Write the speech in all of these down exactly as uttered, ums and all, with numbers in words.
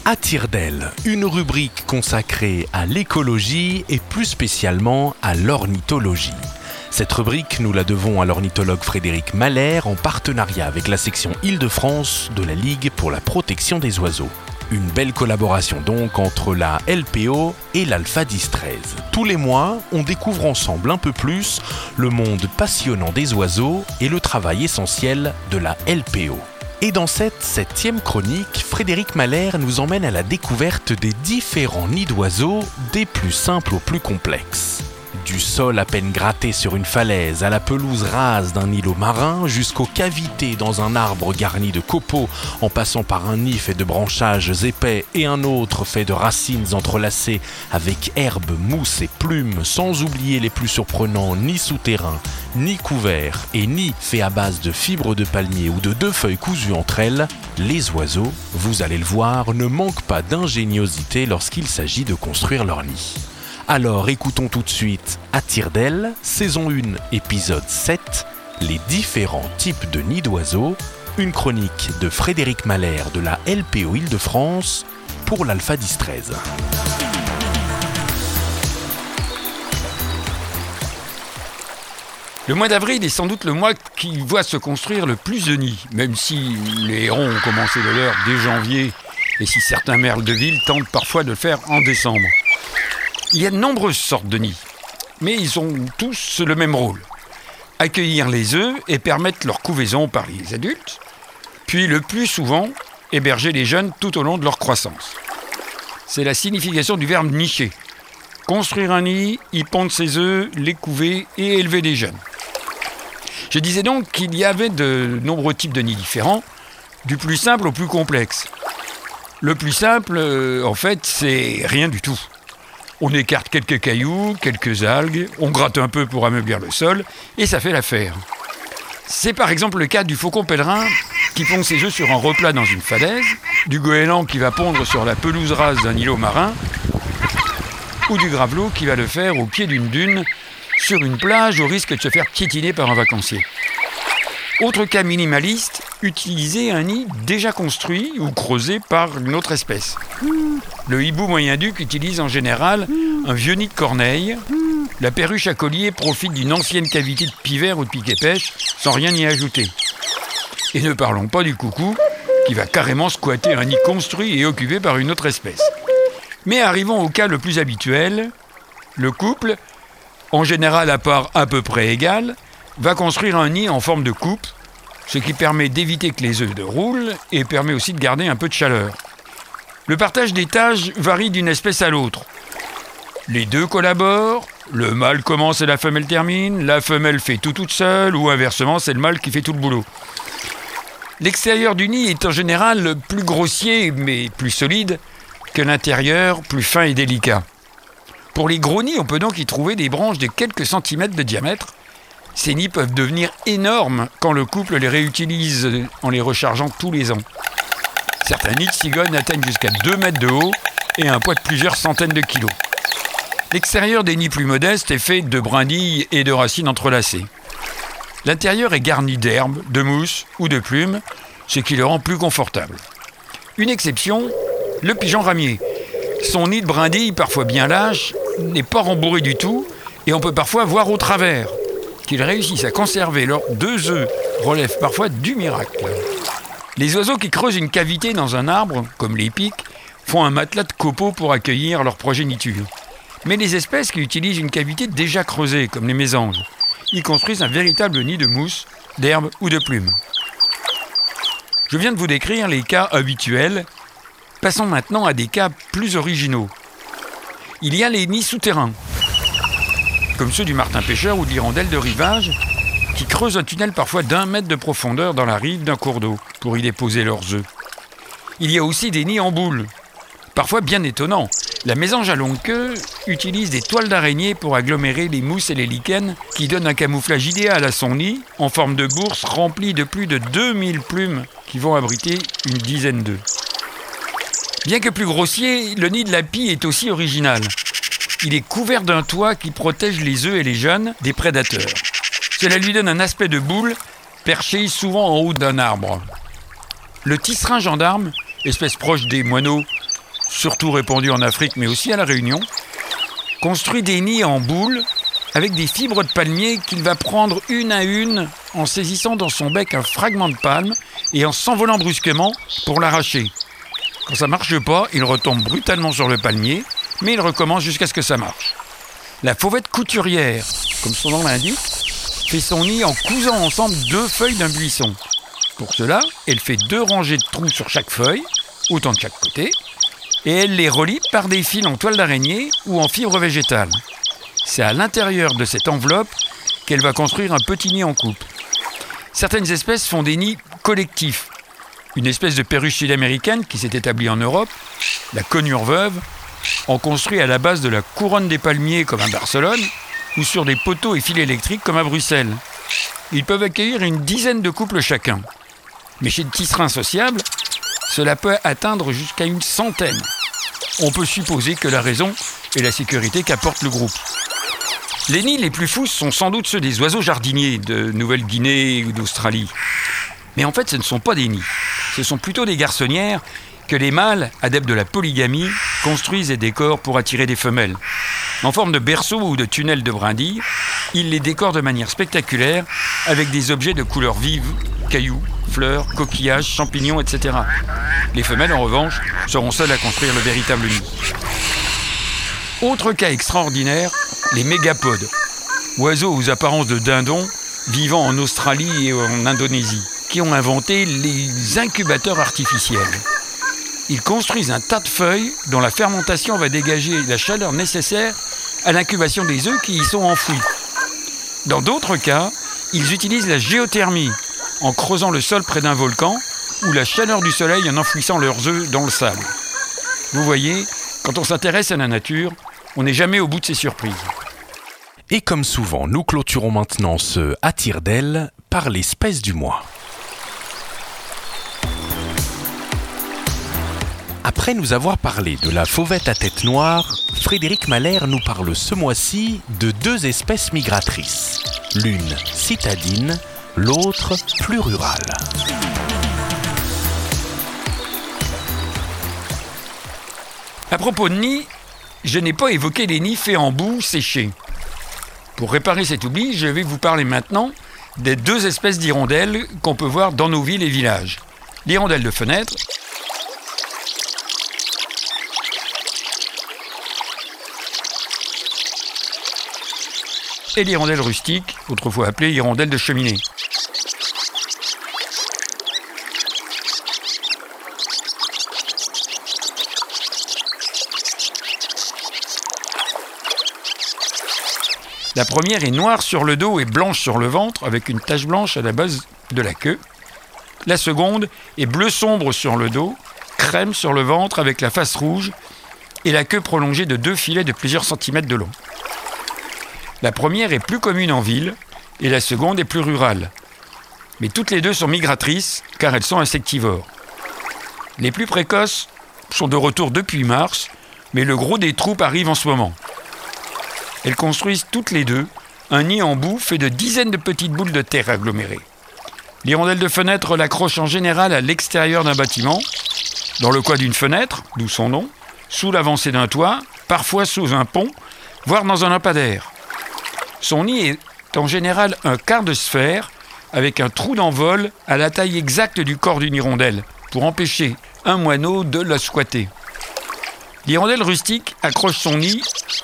À Tire-d'Aile, une rubrique consacrée à l'écologie et plus spécialement à l'ornithologie. Cette rubrique, nous la devons à l'ornithologue Frédéric Malher en partenariat avec la section Île-de-France de la Ligue pour la protection des oiseaux. Une belle collaboration donc entre la L P O et l'Alpha dix treize. Tous les mois, on découvre ensemble un peu plus le monde passionnant des oiseaux et le travail essentiel de la L P O. Et dans cette septième chronique, Frédéric Malher nous emmène à la découverte des différents nids d'oiseaux, des plus simples aux plus complexes. Du sol à peine gratté sur une falaise à la pelouse rase d'un îlot marin, jusqu'aux cavités dans un arbre garni de copeaux, en passant par un nid fait de branchages épais et un autre fait de racines entrelacées avec herbes, mousse et plumes, sans oublier les plus surprenants nids souterrains, nids couverts et nids faits à base de fibres de palmier ou de deux feuilles cousues entre elles, les oiseaux, vous allez le voir, ne manquent pas d'ingéniosité lorsqu'il s'agit de construire leur nid. Alors écoutons tout de suite À Tire-d'Aile, saison un, épisode sept, les différents types de nids d'oiseaux, une chronique de Frédéric Malher de la L P O Île-de-France pour l'Alpha dix treize. Le mois d'avril est sans doute le mois qui voit se construire le plus de nids, même si les hérons ont commencé de l'heure dès janvier et si certains merles de ville tentent parfois de le faire en décembre. Il y a de nombreuses sortes de nids, mais ils ont tous le même rôle. Accueillir les œufs et permettre leur couvaison par les adultes, puis le plus souvent, héberger les jeunes tout au long de leur croissance. C'est la signification du verbe nicher. Construire un nid, y pondre ses œufs, les couver et élever des jeunes. Je disais donc qu'il y avait de nombreux types de nids différents, du plus simple au plus complexe. Le plus simple, euh, en fait, c'est rien du tout. On écarte quelques cailloux, quelques algues, on gratte un peu pour ameublir le sol, et ça fait l'affaire. C'est par exemple le cas du faucon pèlerin qui pond ses œufs sur un replat dans une falaise, du goéland qui va pondre sur la pelouse rase d'un îlot marin, ou du gravelot qui va le faire au pied d'une dune, sur une plage au risque de se faire piétiner par un vacancier. Autre cas minimaliste, utiliser un nid déjà construit ou creusé par une autre espèce. Le hibou moyen-duc utilise en général un vieux nid de corneille. La perruche à collier profite d'une ancienne cavité de pivert ou de piquet-pêche sans rien y ajouter. Et ne parlons pas du coucou, qui va carrément squatter un nid construit et occupé par une autre espèce. Mais arrivons au cas le plus habituel. Le couple, en général à part à peu près égale, va construire un nid en forme de coupe, ce qui permet d'éviter que les œufs ne roulent et permet aussi de garder un peu de chaleur. Le partage des tâches varie d'une espèce à l'autre. Les deux collaborent, le mâle commence et la femelle termine, la femelle fait tout toute seule ou inversement c'est le mâle qui fait tout le boulot. L'extérieur du nid est en général plus grossier mais plus solide que l'intérieur plus fin et délicat. Pour les gros nids, on peut donc y trouver des branches de quelques centimètres de diamètre. Ces nids peuvent devenir énormes quand le couple les réutilise en les rechargeant tous les ans. Certains nids de cigognes atteignent jusqu'à deux mètres de haut et un poids de plusieurs centaines de kilos. L'extérieur des nids plus modestes est fait de brindilles et de racines entrelacées. L'intérieur est garni d'herbes, de mousse ou de plumes, ce qui le rend plus confortable. Une exception, le pigeon ramier. Son nid de brindilles, parfois bien lâche, n'est pas rembourré du tout et on peut parfois voir au travers. Qu'ils réussissent à conserver leurs deux œufs relève parfois du miracle. Les oiseaux qui creusent une cavité dans un arbre, comme les pics, font un matelas de copeaux pour accueillir leur progéniture. Mais les espèces qui utilisent une cavité déjà creusée, comme les mésanges, y construisent un véritable nid de mousse, d'herbe ou de plumes. Je viens de vous décrire les cas habituels. Passons maintenant à des cas plus originaux. Il y a les nids souterrains, comme ceux du martin-pêcheur ou de l'hirondelle de rivage, qui creusent un tunnel parfois d'un mètre de profondeur dans la rive d'un cours d'eau pour y déposer leurs œufs. Il y a aussi des nids en boule, parfois bien étonnants. La mésange à longue queue utilise des toiles d'araignée pour agglomérer les mousses et les lichens qui donnent un camouflage idéal à son nid en forme de bourse remplie de plus de deux mille plumes qui vont abriter une dizaine d'œufs. Bien que plus grossier, le nid de la pie est aussi original. Il est couvert d'un toit qui protège les œufs et les jeunes des prédateurs. Cela lui donne un aspect de boule, perché souvent en haut d'un arbre. Le tisserin gendarme, espèce proche des moineaux surtout répandu en Afrique mais aussi à La Réunion, construit des nids en boule avec des fibres de palmier qu'il va prendre une à une en saisissant dans son bec un fragment de palme et en s'envolant brusquement pour l'arracher. Quand ça ne marche pas, il retombe brutalement sur le palmier, mais il recommence jusqu'à ce que ça marche. La fauvette couturière, comme son nom l'indique, fait son nid en cousant ensemble deux feuilles d'un buisson. Pour cela, elle fait deux rangées de trous sur chaque feuille, autant de chaque côté, et elle les relie par des fils en toile d'araignée ou en fibre végétale. C'est à l'intérieur de cette enveloppe qu'elle va construire un petit nid en coupe. Certaines espèces font des nids collectifs. Une espèce de perruche sud-américaine qui s'est établie en Europe, la conure veuve, en construit à la base de la couronne des palmiers comme à Barcelone ou sur des poteaux et fils électriques comme à Bruxelles. Ils peuvent accueillir une dizaine de couples chacun. Mais chez le tisserin sociable, cela peut atteindre jusqu'à une centaine. On peut supposer que la raison est la sécurité qu'apporte le groupe. Les nids les plus fous sont sans doute ceux des oiseaux jardiniers de Nouvelle-Guinée ou d'Australie. Mais en fait, ce ne sont pas des nids. Ce sont plutôt des garçonnières que les mâles, adeptes de la polygamie, construisent et décorent pour attirer des femelles. En forme de berceau ou de tunnel de brindilles, ils les décorent de manière spectaculaire avec des objets de couleurs vives, cailloux, fleurs, coquillages, champignons, et cetera. Les femelles, en revanche, seront seules à construire le véritable nid. Autre cas extraordinaire, les mégapodes, oiseaux aux apparences de dindons vivant en Australie et en Indonésie, qui ont inventé les incubateurs artificiels. Ils construisent un tas de feuilles dont la fermentation va dégager la chaleur nécessaire à l'incubation des œufs qui y sont enfouis. Dans d'autres cas, ils utilisent la géothermie en creusant le sol près d'un volcan ou la chaleur du soleil en enfouissant leurs œufs dans le sable. Vous voyez, quand on s'intéresse à la nature, on n'est jamais au bout de ses surprises. Et comme souvent, nous clôturons maintenant ce À tire-d'aile par l'espèce du mois. Après nous avoir parlé de la fauvette à tête noire, Frédéric Malher nous parle ce mois-ci de deux espèces migratrices. L'une citadine, l'autre plus rurale. À propos de nids, je n'ai pas évoqué les nids faits en boue séchée. Pour réparer cet oubli, je vais vous parler maintenant des deux espèces d'hirondelles qu'on peut voir dans nos villes et villages. L'hirondelle de fenêtre et l'hirondelle rustique, autrefois appelée hirondelle de cheminée. La première est noire sur le dos et blanche sur le ventre, avec une tache blanche à la base de la queue. La seconde est bleu sombre sur le dos, crème sur le ventre avec la face rouge et la queue prolongée de deux filets de plusieurs centimètres de long. La première est plus commune en ville et la seconde est plus rurale. Mais toutes les deux sont migratrices car elles sont insectivores. Les plus précoces sont de retour depuis mars, mais le gros des troupes arrive en ce moment. Elles construisent toutes les deux un nid en boue fait de dizaines de petites boules de terre agglomérées. L'hirondelle de fenêtre l'accroche en général à l'extérieur d'un bâtiment, dans le coin d'une fenêtre, d'où son nom, sous l'avancée d'un toit, parfois sous un pont, voire dans un lampadaire. Son nid est en général un quart de sphère, avec un trou d'envol à la taille exacte du corps d'une hirondelle, pour empêcher un moineau de la squatter. L'hirondelle rustique accroche son nid,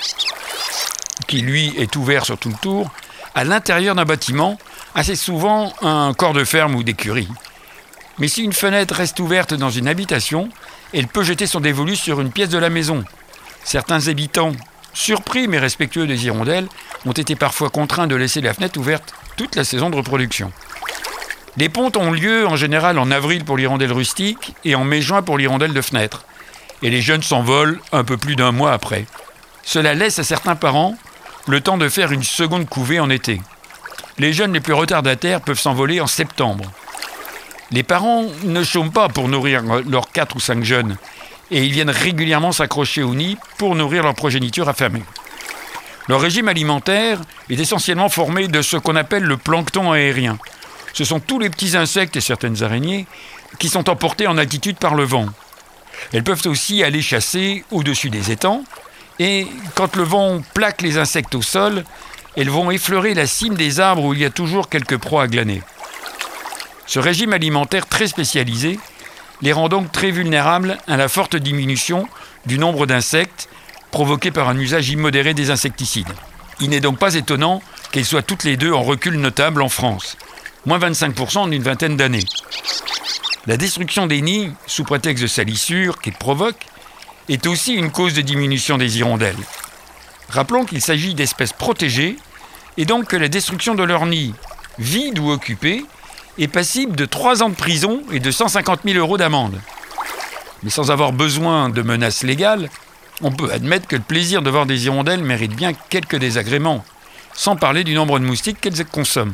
qui lui est ouvert sur tout le tour, à l'intérieur d'un bâtiment, assez souvent un corps de ferme ou d'écurie. Mais si une fenêtre reste ouverte dans une habitation, elle peut jeter son dévolu sur une pièce de la maison. Certains habitants, surpris mais respectueux des hirondelles, ont été parfois contraints de laisser la fenêtre ouverte toute la saison de reproduction. Les pontes ont lieu en général en avril pour l'hirondelle rustique et en mai-juin pour l'hirondelle de fenêtre. Et les jeunes s'envolent un peu plus d'un mois après. Cela laisse à certains parents le temps de faire une seconde couvée en été. Les jeunes les plus retardataires peuvent s'envoler en septembre. Les parents ne chôment pas pour nourrir leurs quatre ou cinq jeunes et ils viennent régulièrement s'accrocher au nid pour nourrir leur progéniture affamée. Leur régime alimentaire est essentiellement formé de ce qu'on appelle le plancton aérien. Ce sont tous les petits insectes et certaines araignées qui sont emportés en altitude par le vent. Elles peuvent aussi aller chasser au-dessus des étangs et quand le vent plaque les insectes au sol, elles vont effleurer la cime des arbres où il y a toujours quelques proies à glaner. Ce régime alimentaire très spécialisé les rend donc très vulnérables à la forte diminution du nombre d'insectes provoquée par un usage immodéré des insecticides. Il n'est donc pas étonnant qu'elles soient toutes les deux en recul notable en France, moins vingt-cinq pour cent en une vingtaine d'années. La destruction des nids, sous prétexte de salissure qu'elle provoque, est aussi une cause de diminution des hirondelles. Rappelons qu'il s'agit d'espèces protégées et donc que la destruction de leurs nids, vides ou occupés, est passible de trois ans de prison et de cent cinquante mille euros d'amende. Mais sans avoir besoin de menaces légales, on peut admettre que le plaisir de voir des hirondelles mérite bien quelques désagréments, sans parler du nombre de moustiques qu'elles consomment.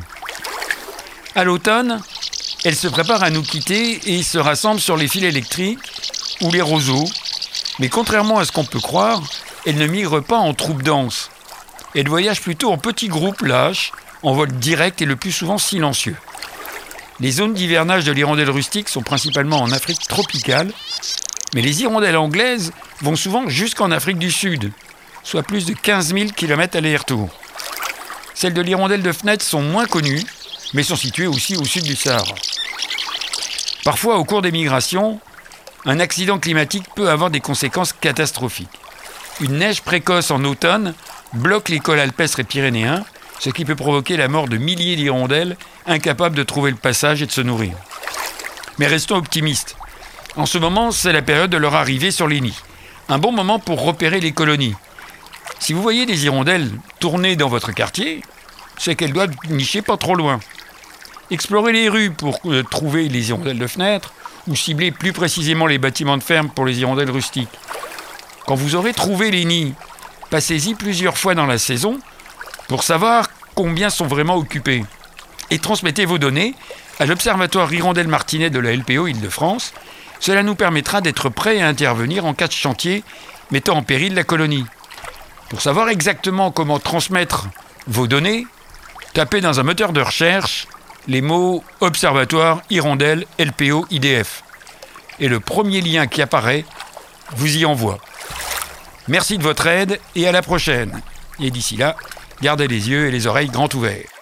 À l'automne, elles se préparent à nous quitter et se rassemblent sur les fils électriques ou les roseaux. Mais contrairement à ce qu'on peut croire, elles ne migrent pas en troupes denses. Elles voyagent plutôt en petits groupes lâches, en vol direct et le plus souvent silencieux. Les zones d'hivernage de l'hirondelle rustique sont principalement en Afrique tropicale, mais les hirondelles anglaises vont souvent jusqu'en Afrique du Sud, soit plus de quinze mille kilomètres aller-retour. Celles de l'hirondelle de fenêtre sont moins connues, mais sont situées aussi au sud du Sahara. Parfois, au cours des migrations, un accident climatique peut avoir des conséquences catastrophiques. Une neige précoce en automne bloque les cols alpestres et pyrénéens, ce qui peut provoquer la mort de milliers d'hirondelles incapables de trouver le passage et de se nourrir. Mais restons optimistes. En ce moment, c'est la période de leur arrivée sur les nids. Un bon moment pour repérer les colonies. Si vous voyez des hirondelles tourner dans votre quartier, c'est qu'elles doivent nicher pas trop loin. Explorez les rues pour euh, trouver les hirondelles de fenêtre ou cibler plus précisément les bâtiments de ferme pour les hirondelles rustiques. Quand vous aurez trouvé les nids, passez-y plusieurs fois dans la saison pour savoir combien sont vraiment occupés. Et transmettez vos données à l'Observatoire Hirondelle Martinet de la L P O Île-de-France. Cela nous permettra d'être prêts à intervenir en cas de chantier mettant en péril la colonie. Pour savoir exactement comment transmettre vos données, tapez dans un moteur de recherche les mots « Observatoire Hirondelle L P O I D F » et le premier lien qui apparaît vous y envoie. Merci de votre aide et à la prochaine. Et d'ici là, gardez les yeux et les oreilles grands ouverts.